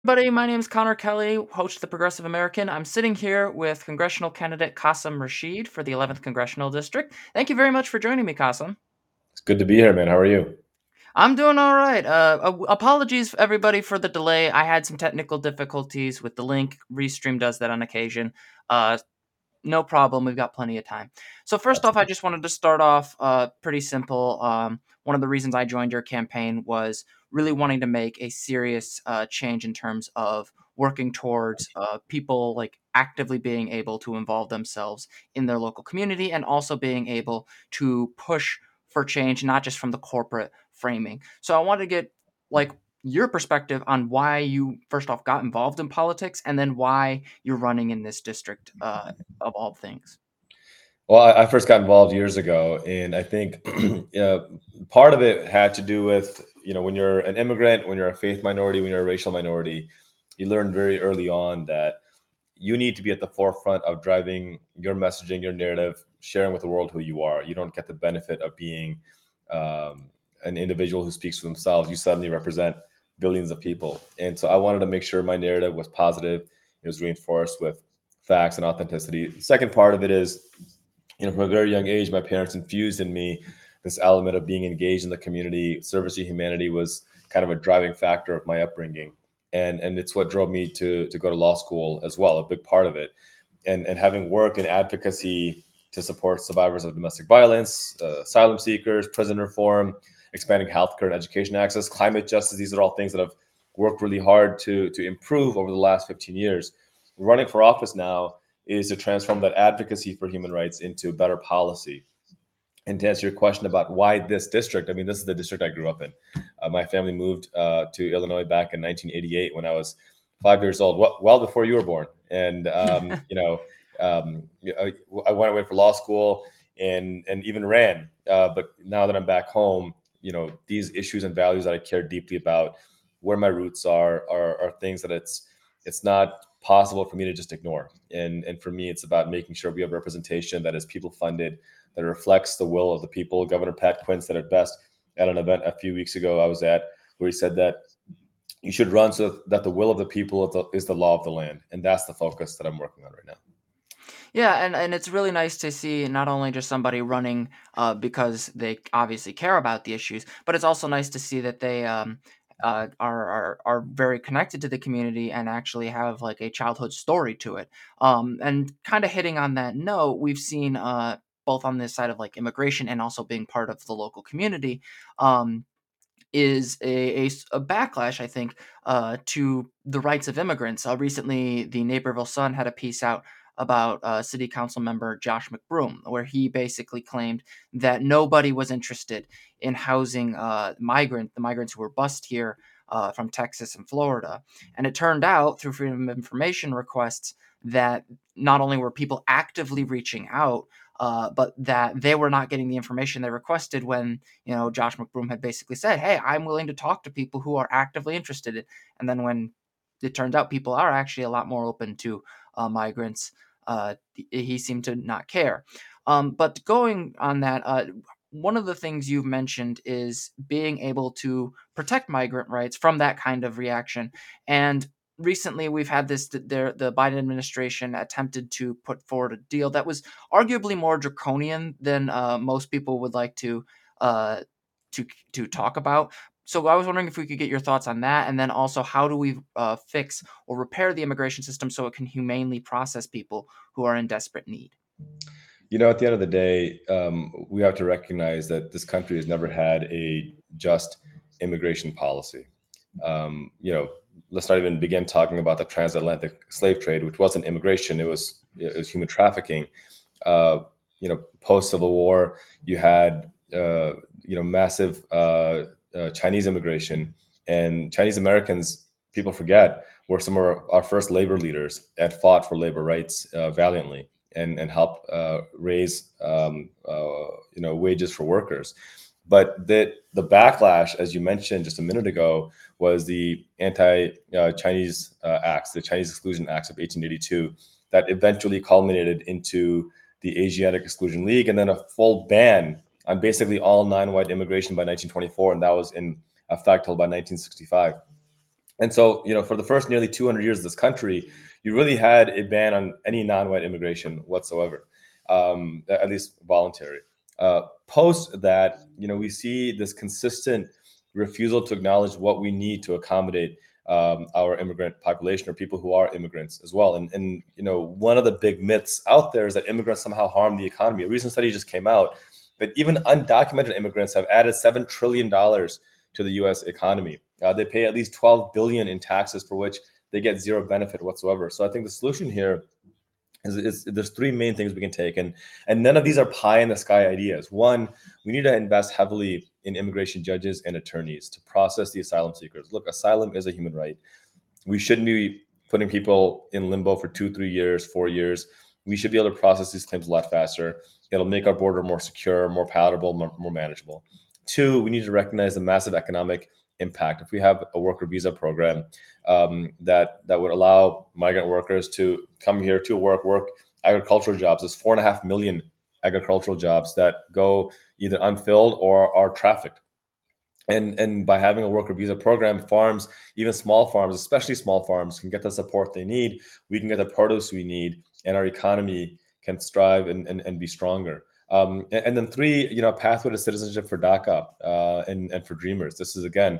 Everybody, my name is Connor Kelly, host of the Progressive American. I'm sitting here with congressional candidate Qasim Rashid for the 11th Congressional District. Thank you very much for joining me, Qasim. It's good to be here, man. How are you? I'm doing all right. Apologies, everybody, for the delay. I had some technical difficulties with the link. Restream does that on occasion. Uh, No problem. We've got plenty of time. So first off, I Absolutely. just wanted to start off pretty simple. One of the reasons I joined your campaign was really wanting to make a serious change in terms of working towards people like actively being able to involve themselves in their local community and also being able to push for change, not just from the corporate framing. So I wanted to get like your perspective on why you first off got involved in politics and then why you're running in this district of all things. Well, I first got involved years ago, and I think part of it had to do with, when you're an immigrant, when you're a faith minority, when you're a racial minority, you learn very early on that you need to be at the forefront of driving your messaging, your narrative, sharing with the world who you are. You don't get the benefit of being an individual who speaks for themselves. You suddenly represent billions of people. And so I wanted to make sure my narrative was positive. It was reinforced with facts and authenticity. The second part of it is, from a very young age, my parents infused in me this element of being engaged in the community. Service to humanity was kind of a driving factor of my upbringing, and it's what drove me to go to law school as well. A big part of it, and having worked in advocacy to support survivors of domestic violence, asylum seekers, prison reform, expanding healthcare and education access, climate justice. These are all things that I've worked really hard to improve over the last 15 years. Running for office now is to transform that advocacy for human rights into better policy. And to answer your question about why this district, I mean, this is the district I grew up in. My family moved to Illinois back in 1988 when I was 5 years old, well before you were born. And I went away for law school and even ran. But now that I'm back home, these issues and values that I care deeply about, where my roots are things that it's not possible for me to just ignore. And for me, it's about making sure we have representation that is people funded, that reflects the will of the people. Governor Pat Quinn said it best at an event a few weeks ago I was at, where he said that you should run so that the will of the people is the law of the land. And that's the focus that I'm working on right now. Yeah, and it's really nice to see not only just somebody running because they obviously care about the issues, but it's also nice to see that they are very connected to the community and actually have like a childhood story to it. And kind of hitting on that note, we've seen both on this side of like immigration and also being part of the local community. Is a backlash, I think, to the rights of immigrants. Recently, the Naperville Sun had a piece out about City Council member Josh McBroom, where he basically claimed that nobody was interested in housing the migrants who were bused here from Texas and Florida. And it turned out through Freedom of Information requests that not only were people actively reaching out, but that they were not getting the information they requested when Josh McBroom had basically said, "Hey, I'm willing to talk to people who are actively interested." And then when it turns out people are actually a lot more open to migrants, he seemed to not care. But going on that, one of the things you've mentioned is being able to protect migrant rights from that kind of reaction. And recently, we've had the Biden administration attempted to put forward a deal that was arguably more draconian than most people would like uh, to talk about. So I was wondering if we could get your thoughts on that, and then also how do we fix or repair the immigration system so it can humanely process people who are in desperate need? At the end of the day, we have to recognize that this country has never had a just immigration policy. Um, you know, let's not even begin talking about the transatlantic slave trade, which wasn't immigration; it was human trafficking. Post Civil War, you had massive Chinese immigration, and Chinese Americans, people forget, were some of our first labor leaders and fought for labor rights valiantly and helped raise wages for workers. But the backlash, as you mentioned just a minute ago, was the anti-Chinese acts, the Chinese Exclusion Acts of 1882, that eventually culminated into the Asiatic Exclusion League, and then a full ban on basically all non-white immigration by 1924, and that was in effect till about 1965. And so, for the first nearly 200 years of this country, you really had a ban on any non-white immigration whatsoever, at least voluntary. Post that, we see this consistent refusal to acknowledge what we need to accommodate our immigrant population, or people who are immigrants as well. And one of the big myths out there is that immigrants somehow harm the economy. A recent study just came out that even undocumented immigrants have added $7 trillion to the U.S. economy. They pay at least $12 billion in taxes, for which they get zero benefit whatsoever. So I think the solution here is there's three main things we can take, and none of these are pie in the sky ideas. One, we need to invest heavily in immigration judges and attorneys to process the asylum seekers. Look, asylum is a human right. We shouldn't be putting people in limbo for 2-3 years, 4 years. We should be able to process these claims a lot faster. It'll make our border more secure, more palatable, more manageable. Two, we need to recognize the massive economic impact. If we have a worker visa program that would allow migrant workers to come here to work agricultural jobs, there's 4.5 million agricultural jobs that go either unfilled or are trafficked. And by having a worker visa program, farms, even small farms, especially small farms, can get the support they need. We can get the produce we need, and our economy can strive and be stronger. And then three, a pathway to citizenship for DACA and for Dreamers. This is, again,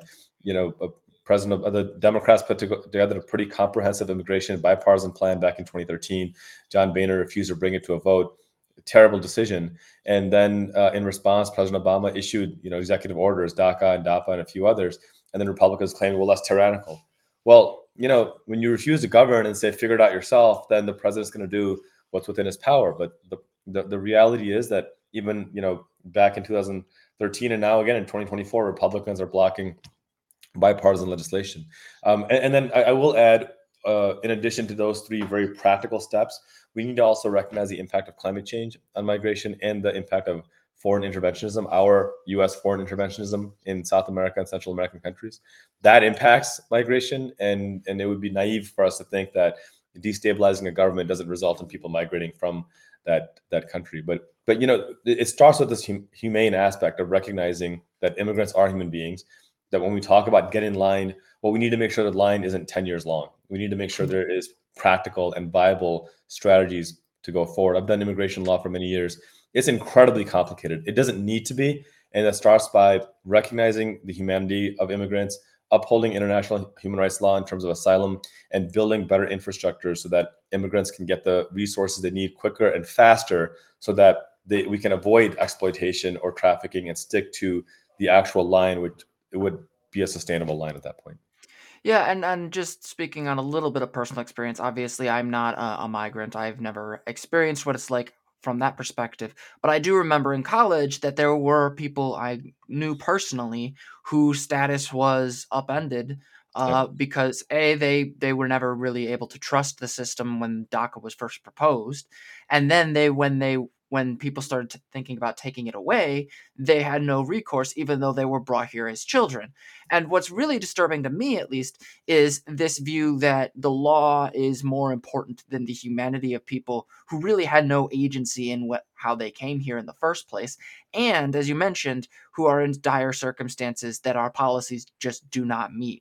President of the Democrats put together a pretty comprehensive immigration bipartisan plan back in 2013. John Boehner refused to bring it to a vote. A terrible decision. And then in response, President Obama issued executive orders, DACA and DAPA and a few others. And then Republicans claimed, well, that's tyrannical. Well, when you refuse to govern and say, figure it out yourself, then the president's going to do what's within his power. But the reality is that even back in 2013 and now again in 2024, Republicans are blocking bipartisan legislation. And then I will add, in addition to those three very practical steps, we need to also recognize the impact of climate change on migration and the impact of foreign interventionism, our U.S. foreign interventionism in South America and Central American countries. That impacts migration, and it would be naive for us to think that destabilizing a government doesn't result in people migrating from that country. But it starts with this humane aspect of recognizing that immigrants are human beings, that when we talk about get in line, well, we need to make sure the line isn't 10 years long. We need to make sure there is practical and viable strategies to go forward. I've done immigration law for many years. It's incredibly complicated. It doesn't need to be. And it starts by recognizing the humanity of immigrants, upholding international human rights law in terms of asylum, and building better infrastructure so that immigrants can get the resources they need quicker and faster, so that we can avoid exploitation or trafficking and stick to the actual line, which it would be a sustainable line at that point. Yeah, and just speaking on a little bit of personal experience, obviously I'm not a migrant. I've never experienced what it's like from that perspective. But I do remember in college that there were people I knew personally whose status was upended Yeah. because they were never really able to trust the system when DACA was first proposed, and then when people started thinking about taking it away, they had no recourse, even though they were brought here as children. And what's really disturbing to me, at least, is this view that the law is more important than the humanity of people who really had no agency in how they came here in the first place. And as you mentioned, who are in dire circumstances that our policies just do not meet.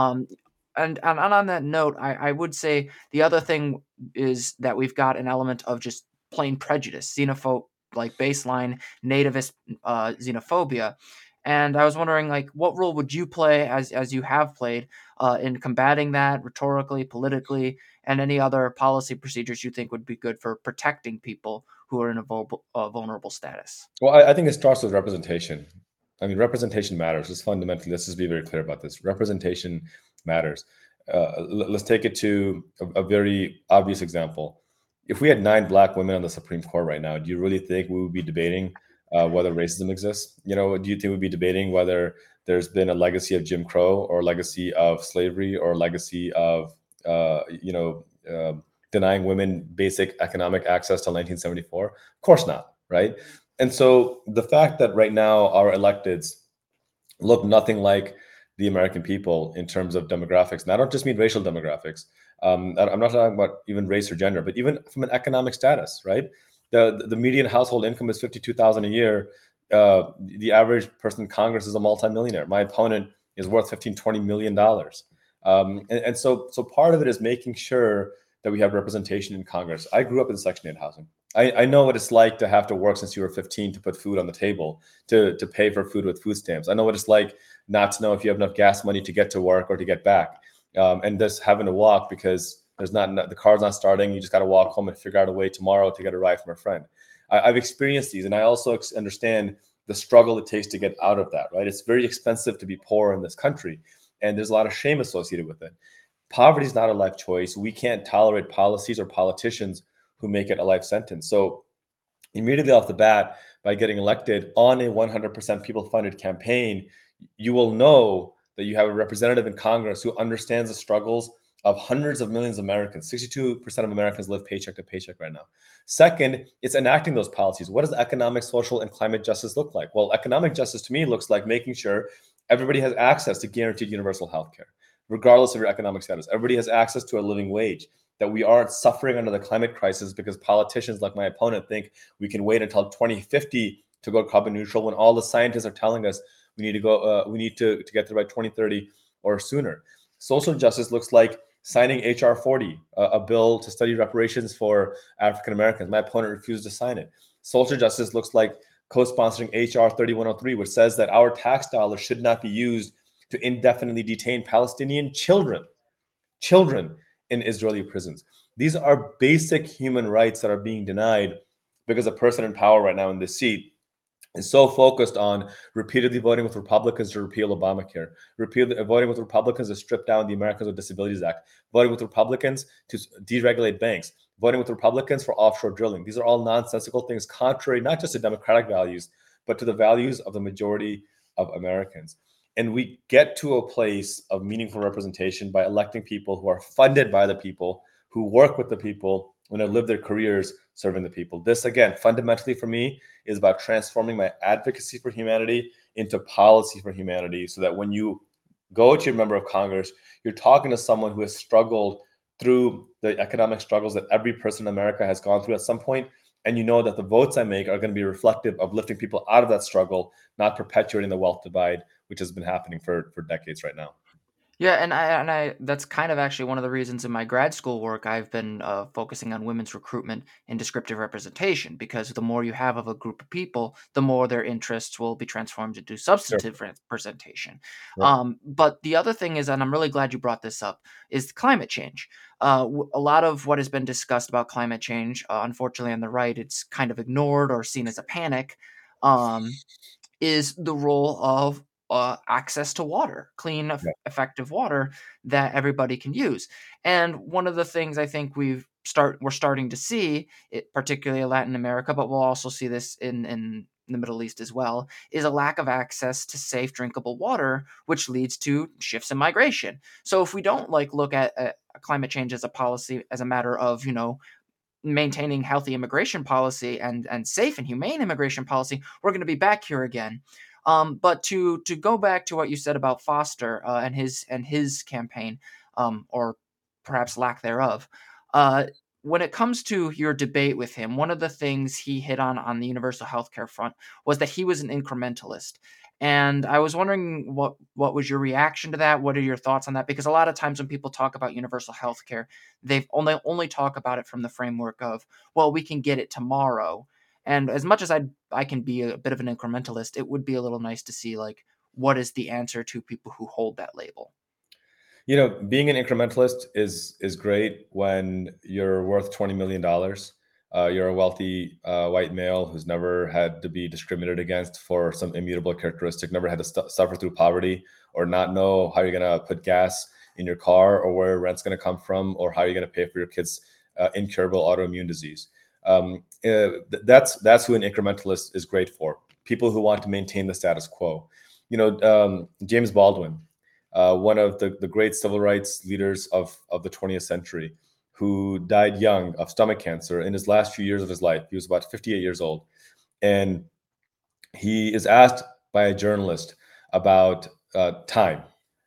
And on that note, I would say the other thing is that we've got an element of just plain prejudice, like baseline nativist xenophobia. And I was wondering, like, what role would you play, as you have played, in combating that rhetorically, politically, and any other policy procedures you think would be good for protecting people who are in a vulnerable status? Well, I think it starts with representation. I mean, representation matters. It's fundamentally, let's just be very clear about this. Representation matters. Let's take it to a very obvious example. If we had 9 Black women on the Supreme Court right now, do you really think we would be debating whether racism exists? Do you think we'd be debating whether there's been a legacy of Jim Crow, or a legacy of slavery, or a legacy of denying women basic economic access till 1974? Of course not, right? And so the fact that right now our electeds look nothing like the American people in terms of demographics, and I don't just mean racial demographics. I'm not talking about even race or gender, but even from an economic status, right? The median household income is $52,000 a year. The average person in Congress is a multimillionaire. My opponent is worth $15-20 million. And so part of it is making sure that we have representation in Congress. I grew up in Section 8 housing. I know what it's like to have to work since you were 15 to put food on the table, to pay for food with food stamps. I know what it's like not to know if you have enough gas money to get to work or to get back, and just having to walk because the car's not starting. You just got to walk home and figure out a way tomorrow to get a ride from a friend. I've experienced these, and I also understand the struggle it takes to get out of that. Right? It's very expensive to be poor in this country, and there's a lot of shame associated with it. Poverty is not a life choice. We can't tolerate policies or politicians who make it a life sentence. So immediately off the bat, by getting elected on a 100% people-funded campaign, you will know that you have a representative in Congress who understands the struggles of hundreds of millions of Americans. 62% of Americans live paycheck to paycheck right now. Second, it's enacting those policies. What does economic, social, and climate justice look like? Well, economic justice to me looks like making sure everybody has access to guaranteed universal health care, regardless of your economic status. Everybody has access to a living wage, that we aren't suffering under the climate crisis because politicians like my opponent think we can wait until 2050 to go carbon neutral, when all the scientists are telling us we need to get there by 2030 or sooner. Social justice looks like signing HR 40, a bill to study reparations for African Americans. My opponent refused to sign it. Social justice looks like co-sponsoring HR 3103, which says that our tax dollars should not be used to indefinitely detain Palestinian children in Israeli prisons. These are basic human rights that are being denied because the person in power right now in this seat is so focused on repeatedly voting with Republicans to repeal Obamacare, repeatedly voting with Republicans to strip down the Americans with Disabilities Act, voting with Republicans to deregulate banks, voting with Republicans for offshore drilling. These are all nonsensical things, contrary not just to democratic values, but to the values of the majority of Americans. And we get to a place of meaningful representation by electing people who are funded by the people, who work with the people, and have lived their careers serving the people. This, again, fundamentally for me, is about transforming my advocacy for humanity into policy for humanity, so that when you go to your member of Congress, you're talking to someone who has struggled through the economic struggles that every person in America has gone through at some point, and you know that the votes I make are going to be reflective of lifting people out of that struggle, not perpetuating the wealth divide, which has been happening for decades right now. Yeah, and I that's kind of actually one of the reasons in my grad school work I've been focusing on women's recruitment and descriptive representation, because the more you have of a group of people, the more their interests will be transformed into Sure. substantive representation. Yep. But the other thing is, and I'm really glad you brought this up, is climate change. A lot of what has been discussed about climate change, unfortunately on the right, it's kind of ignored or seen as a panic. Um, is the role of access to water, clean, Yeah. effective water that everybody can use. And one of the things I think we're starting to see, it, particularly in Latin America, but we'll also see this in the Middle East as well, is a lack of access to safe drinkable water, which leads to shifts in migration. So if we don't look at climate change as a policy, as a matter of maintaining healthy immigration policy and safe and humane immigration policy, we're going to be back here again. But to go back to what you said about Foster and his campaign, or perhaps lack thereof, uh, when it comes to your debate with him, one of the things he hit on the universal healthcare front was that he was an incrementalist. And I was wondering what was your reaction to that? What are your thoughts on that? Because a lot of times when people talk about universal healthcare, they've only talk about it from the framework of, well, we can get it tomorrow. And as much as I can be a bit of an incrementalist, it would be a little nice to see what is the answer to people who hold that label. Being an incrementalist is great when you're worth $20 million. You're a wealthy white male who's never had to be discriminated against for some immutable characteristic, never had to suffer through poverty, or not know how you're going to put gas in your car, or where rent's going to come from, or how you're going to pay for your kids' incurable autoimmune disease. That's who an incrementalist is great for. People who want to maintain the status quo. James Baldwin, one of the great civil rights leaders of the 20th century, who died young of stomach cancer in his last few years of his life. He was about 58 years old. And he is asked by a journalist about time,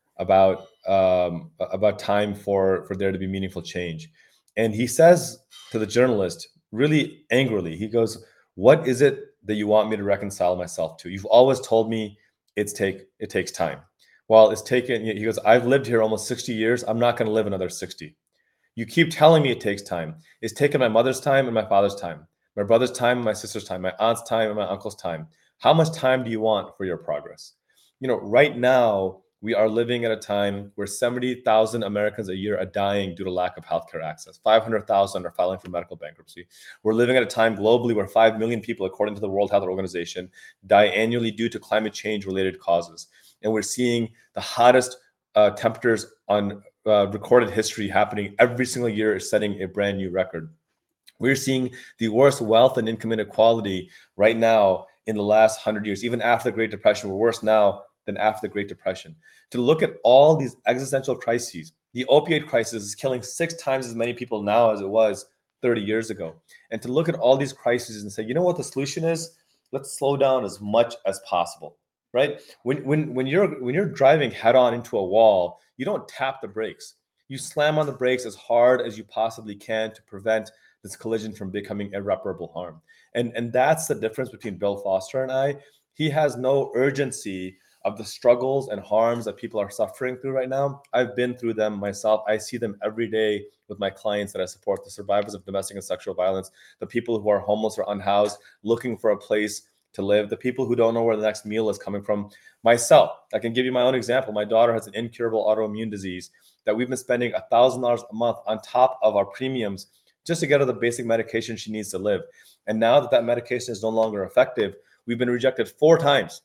about time for there to be meaningful change. And he says to the journalist, really angrily, he goes, "What is it that you want me to reconcile myself to? You've always told me it takes time. Well, it's taken, he goes, I've lived here almost 60 years. I'm not going to live another 60. You keep telling me it takes time. It's taken my mother's time and my father's time, my brother's time and my sister's time, my aunt's time and my uncle's time. How much time do you want for your progress? Right now, we are living at a time where 70,000 Americans a year are dying due to lack of healthcare access. 500,000 are filing for medical bankruptcy. We're living at a time globally where 5 million people, according to the World Health Organization, die annually due to climate change related causes. And we're seeing the hottest temperatures on recorded history happening every single year, is setting a brand new record. We're seeing the worst wealth and income inequality right now in the last 100 years. Even after the Great Depression, we're worse now than after the Great Depression. To look at all these existential crises, the opioid crisis is killing 6 times as many people now as it was 30 years ago. And to look at all these crises and say, you know what the solution is? Let's slow down as much as possible, right? When you're driving head on into a wall, you don't tap the brakes. You slam on the brakes as hard as you possibly can to prevent this collision from becoming irreparable harm. And that's the difference between Bill Foster and I. He has no urgency of the struggles and harms that people are suffering through right now. I've been through them myself. I see them every day with my clients that I support, the survivors of domestic and sexual violence, the people who are homeless or unhoused, looking for a place to live, the people who don't know where the next meal is coming from. Myself, I can give you my own example. My daughter has an incurable autoimmune disease that we've been spending $1,000 a month on top of our premiums just to get her the basic medication she needs to live. And now that medication is no longer effective, we've been rejected 4 times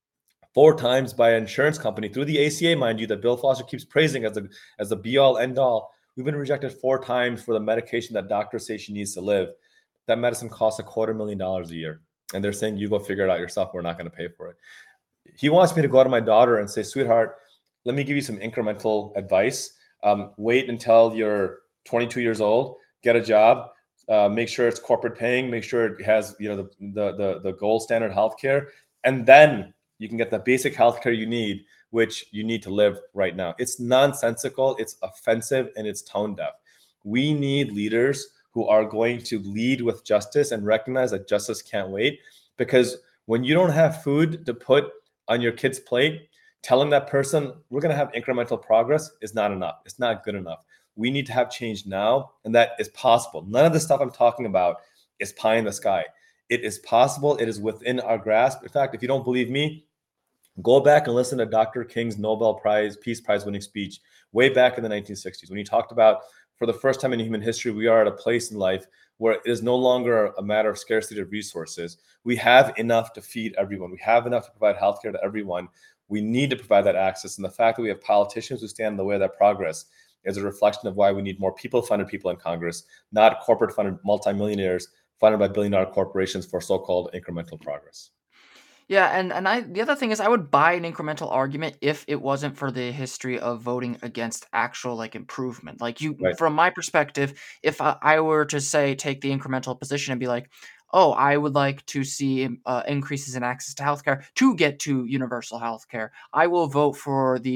by an insurance company through the ACA, mind you, that Bill Foster keeps praising as the be all end all. We've been rejected 4 times for the medication that doctors say she needs to live. That medicine costs $250,000 a year. And they're saying, you go figure it out yourself. We're not going to pay for it. He wants me to go to my daughter and say, sweetheart, let me give you some incremental advice. Wait until you're 22 years old, get a job, make sure it's corporate paying, make sure it has, the gold standard healthcare, and then you can get the basic healthcare you need, which you need to live right now. It's nonsensical, it's offensive, and it's tone deaf. We need leaders who are going to lead with justice and recognize that justice can't wait. Because when you don't have food to put on your kid's plate, telling that person we're going to have incremental progress is not enough. It's not good enough. We need to have change now, and that is possible. None of the stuff I'm talking about is pie in the sky. It is possible. It is within our grasp. In fact, if you don't believe me, go back and listen to Dr. King's Nobel Peace Prize winning speech way back in the 1960s, when he talked about, for the first time in human history, we are at a place in life where it is no longer a matter of scarcity of resources. We have enough to feed everyone. We have enough to provide healthcare to everyone. We need to provide that access. And the fact that we have politicians who stand in the way of that progress is a reflection of why we need more people-funded people in Congress, not corporate-funded multimillionaires funded by billion-dollar corporations for so-called incremental progress. Yeah, and the other thing is I would buy an incremental argument if it wasn't for the history of voting against actual improvement. Right. From my perspective, if I were to say take the incremental position and be like, oh, I would like to see increases in access to healthcare to get to universal healthcare, I will vote for the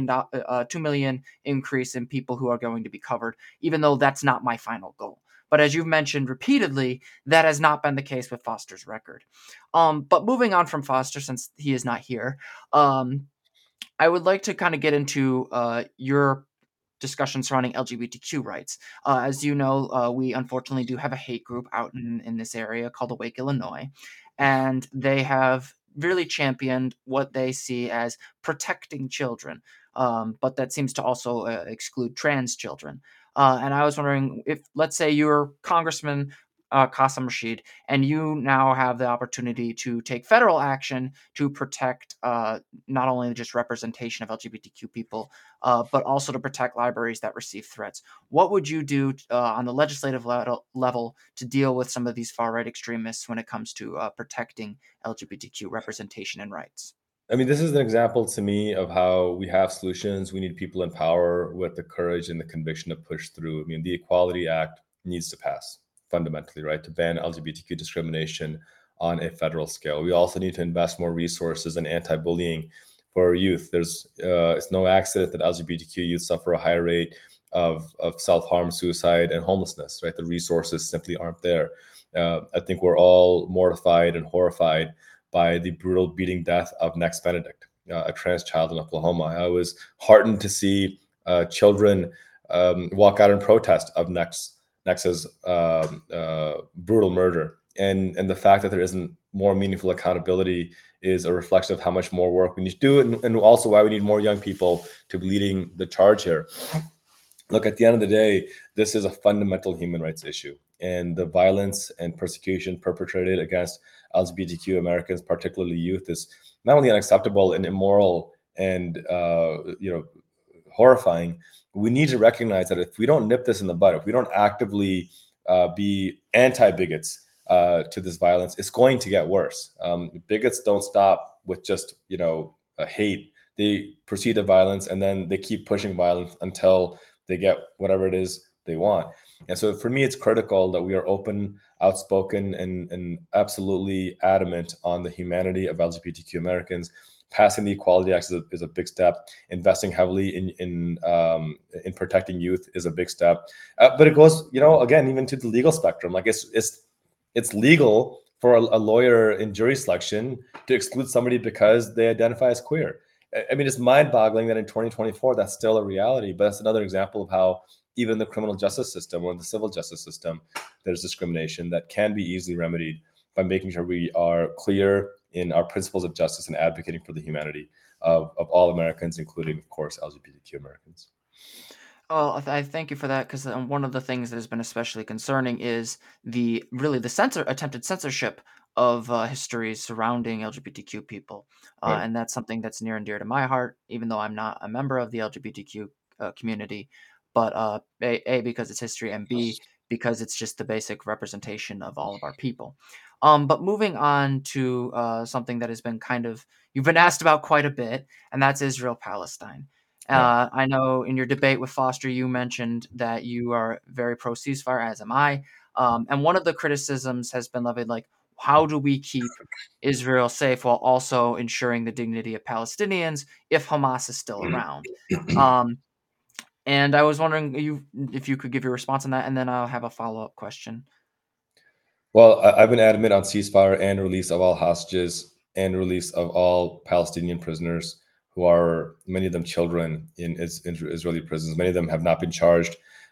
2 million increase in people who are going to be covered, even though that's not my final goal. But as you've mentioned repeatedly, that has not been the case with Foster's record. But moving on from Foster, since he is not here, I would like to kind of get into your discussion surrounding LGBTQ rights. As you know, we unfortunately do have a hate group out in this area called Awake Illinois, and they have really championed what they see as protecting children, but that seems to also exclude trans children. And I was wondering if, let's say, you're Congressman Qasim Rashid, and you now have the opportunity to take federal action to protect not only just representation of LGBTQ people, but also to protect libraries that receive threats. What would you do on the legislative level to deal with some of these far-right extremists when it comes to protecting LGBTQ representation and rights? I mean, this is an example to me of how we have solutions. We need people in power with the courage and the conviction to push through. I mean, the Equality Act needs to pass fundamentally, right, to ban LGBTQ discrimination on a federal scale. We also need to invest more resources in anti-bullying for our youth. It's no accident that LGBTQ youth suffer a higher rate of self-harm, suicide, and homelessness, right? The resources simply aren't there. I think we're all mortified and horrified by the brutal beating death of Next Benedict. a trans child in Oklahoma. I was heartened to see children walk out in protest of Nex's brutal murder. And the fact that there isn't more meaningful accountability is a reflection of how much more work we need to do, and also why we need more young people to be leading the charge here. Look, at the end of the day, this is a fundamental human rights issue, and the violence and persecution perpetrated against LGBTQ Americans, particularly youth, is not only unacceptable and immoral and horrifying. We need to recognize that if we don't nip this in the bud, if we don't actively be anti-bigots to this violence, it's going to get worse. Bigots don't stop with just hate. They proceed to violence, and then they keep pushing violence until they get whatever it is they want. And so for me, it's critical that we are open, outspoken, and absolutely adamant on the humanity of LGBTQ Americans. Passing the Equality Act is a big step. Investing heavily in protecting youth is a big step. But it goes, again, even to the legal spectrum. Like it's legal for a lawyer in jury selection to exclude somebody because they identify as queer. I mean, it's mind-boggling that in 2024 that's still a reality. But that's another example of how even the criminal justice system or the civil justice system, there's discrimination that can be easily remedied by making sure we are clear in our principles of justice and advocating for the humanity of all Americans, including, of course, LGBTQ Americans. Well, I thank you for that, because one of the things that has been especially concerning is the attempted censorship of histories surrounding LGBTQ people, Right. and that's something that's near and dear to my heart, even though I'm not a member of the LGBTQ community. But a because it's history, and B because it's just the basic representation of all of our people. But moving on to something that has been you've been asked about quite a bit, and that's Israel Palestine. Yeah. I know in your debate with Foster, you mentioned that you are very pro ceasefire, as am I. And one of the criticisms has been levied, like, how do we keep Israel safe while also ensuring the dignity of Palestinians if Hamas is still around? Um, and I was wondering if you could give your response on that, and then I'll have a follow-up question. Well, I've been adamant on ceasefire and release of all hostages and release of all Palestinian prisoners who are, many of them, children in Israeli prisons. Many of them have not been charged.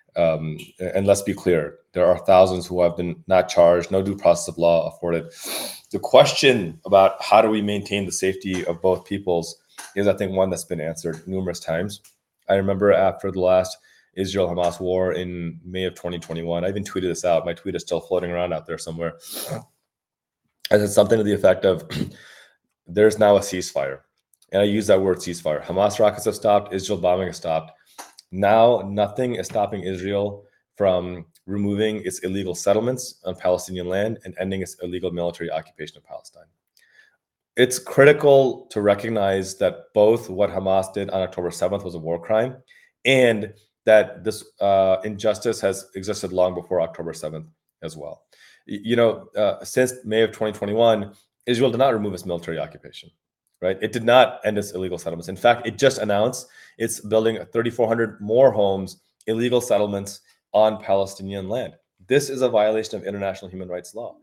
And let's be clear, there are thousands who have been not charged, no due process of law afforded. The question about how do we maintain the safety of both peoples is, I think, one that's been answered numerous times. I remember after the last Israel-Hamas war in May of 2021, I even tweeted this out. My tweet is still floating around out there somewhere. I said something to the effect of, there's now a ceasefire. And I use that word ceasefire. Hamas rockets have stopped. Israel bombing has stopped. Now, nothing is stopping Israel from removing its illegal settlements on Palestinian land and ending its illegal military occupation of Palestine. It's critical to recognize that both what Hamas did on October 7th was a war crime, and that this injustice has existed long before October 7th as well. Since May of 2021, Israel did not remove its military occupation, right? It did not end its illegal settlements. In fact, it just announced it's building 3,400 more homes, illegal settlements on Palestinian land. This is a violation of international human rights law.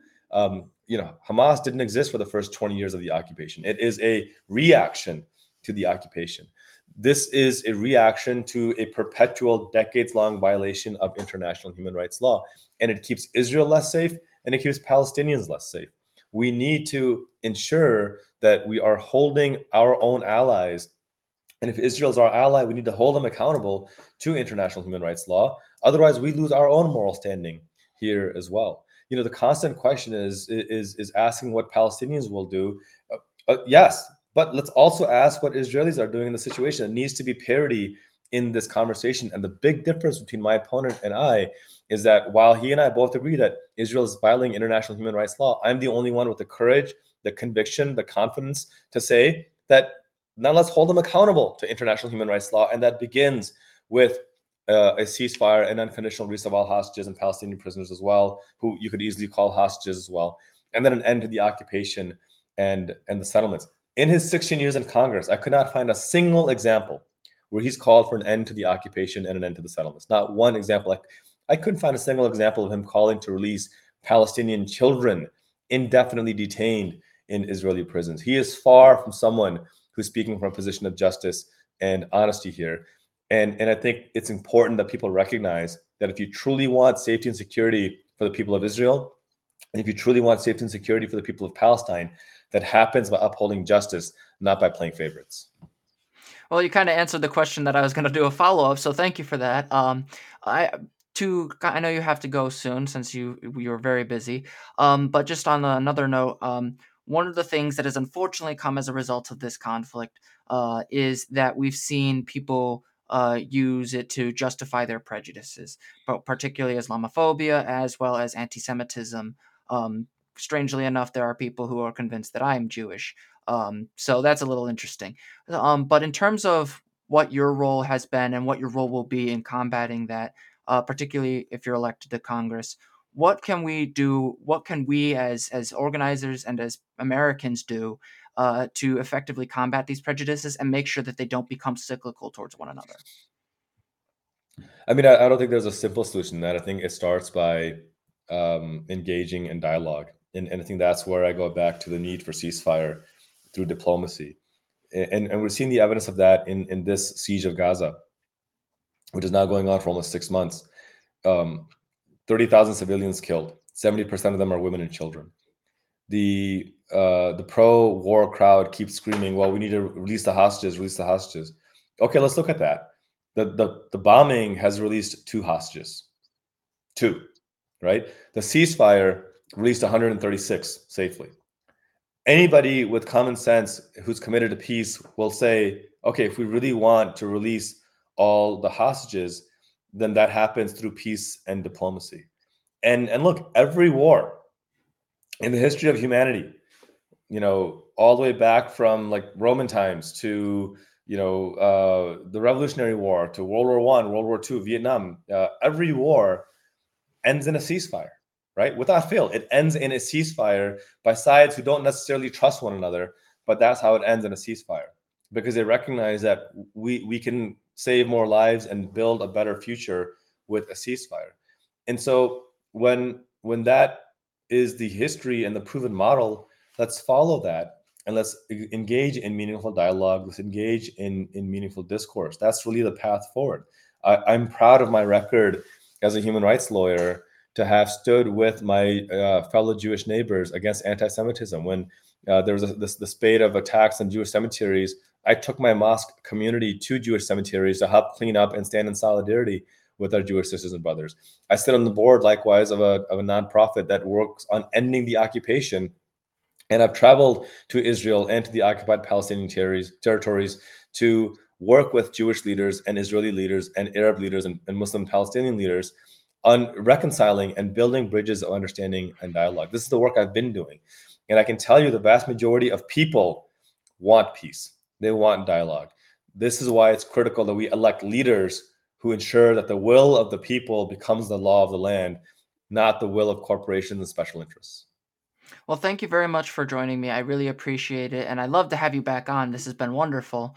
Hamas didn't exist for the first 20 years of the occupation. It is a reaction to the occupation. This is a reaction to a perpetual, decades-long violation of international human rights law. And it keeps Israel less safe, and it keeps Palestinians less safe. We need to ensure that we are holding our own allies. And if Israel's our ally, we need to hold them accountable to international human rights law. Otherwise, we lose our own moral standing here as well. The constant question is asking what Palestinians will do. Yes, but let's also ask what Israelis are doing in the situation. It needs to be parity in this conversation. And the big difference between my opponent and I is that while he and I both agree that Israel is violating international human rights law, I'm the only one with the courage, the conviction, the confidence to say that now let's hold them accountable to international human rights law. And that begins with a ceasefire and unconditional release of all hostages and Palestinian prisoners as well, who you could easily call hostages as well. And then an end to the occupation and the settlements. In his 16 years in Congress, I could not find a single example where he's called for an end to the occupation and an end to the settlements. Not one example. I couldn't find a single example of him calling to release Palestinian children indefinitely detained in Israeli prisons. He is far from someone who's speaking from a position of justice and honesty here. And I think it's important that people recognize that if you truly want safety and security for the people of Israel, and if you truly want safety and security for the people of Palestine, that happens by upholding justice, not by playing favorites. Well, you kind of answered the question that I was going to do a follow up, so thank you for that. I know you have to go soon since you're very busy. But just on another note, one of the things that has unfortunately come as a result of this conflict is that we've seen people use it to justify their prejudices, but particularly Islamophobia as well as anti-Semitism. Strangely enough, there are people who are convinced that I'm Jewish. So that's a little interesting. But in terms of what your role has been and what your role will be in combating that, particularly if you're elected to Congress, what can we do? What can we as organizers and as Americans do to effectively combat these prejudices and make sure that they don't become cyclical towards one another? I mean, I don't think there's a simple solution to that. I think it starts by engaging in dialogue. And I think that's where I go back to the need for ceasefire through diplomacy. And we're seeing the evidence of that in this siege of Gaza, which is now going on for almost 6 months. 30,000 civilians killed. 70% of them are women and children. The pro-war crowd keeps screaming, "Well, we need to release the hostages, release the hostages." Okay, let's look at that. The bombing has released 2 hostages. 2, right? The ceasefire released 136 safely. Anybody with common sense who's committed to peace will say, okay, if we really want to release all the hostages, then that happens through peace and diplomacy. And look, every war in the history of humanity, all the way back from like Roman times to the Revolutionary War, to World War I, World War II, Vietnam, every war ends in a ceasefire, right? Without fail, it ends in a ceasefire by sides who don't necessarily trust one another, but that's how it ends in a ceasefire, because they recognize that we can save more lives and build a better future with a ceasefire. And so when that is the history and the proven model, let's follow that and let's engage in meaningful dialogue. Let's engage in meaningful discourse. That's really the path forward. I'm proud of my record as a human rights lawyer to have stood with my fellow Jewish neighbors against anti-Semitism. When there was the spate of attacks on Jewish cemeteries, I took my mosque community to Jewish cemeteries to help clean up and stand in solidarity with our Jewish sisters and brothers. I sit on the board, likewise, of a nonprofit that works on ending the occupation. And I've traveled to Israel and to the occupied Palestinian territories to work with Jewish leaders and Israeli leaders and Arab leaders and Muslim Palestinian leaders on reconciling and building bridges of understanding and dialogue. This is the work I've been doing. And I can tell you the vast majority of people want peace. They want dialogue. This is why it's critical that we elect leaders who ensure that the will of the people becomes the law of the land, not the will of corporations and special interests. Well, thank you very much for joining me. I really appreciate it, and I'd love to have you back on. This has been wonderful.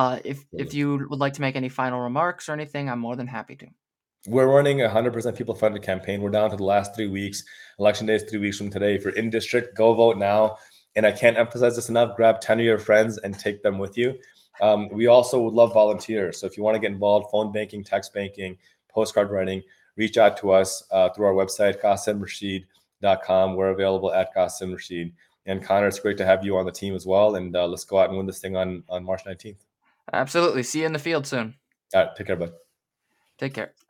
If you would like to make any final remarks or anything, I'm more than happy to. We're running a 100% people-funded campaign. We're down to the last 3 weeks. Election day is 3 weeks from today. If you're in district, go vote now. And I can't emphasize this enough. Grab 10 of your friends and take them with you. We also would love volunteers. So if you want to get involved, phone banking, text banking, postcard writing, reach out to us through our website, QasimRashid.com. We're available at Qasim Rashid. And Connor, it's great to have you on the team as well. And let's go out and win this thing on March 19th. Absolutely. See you in the field soon. All right. Take care, bud. Take care.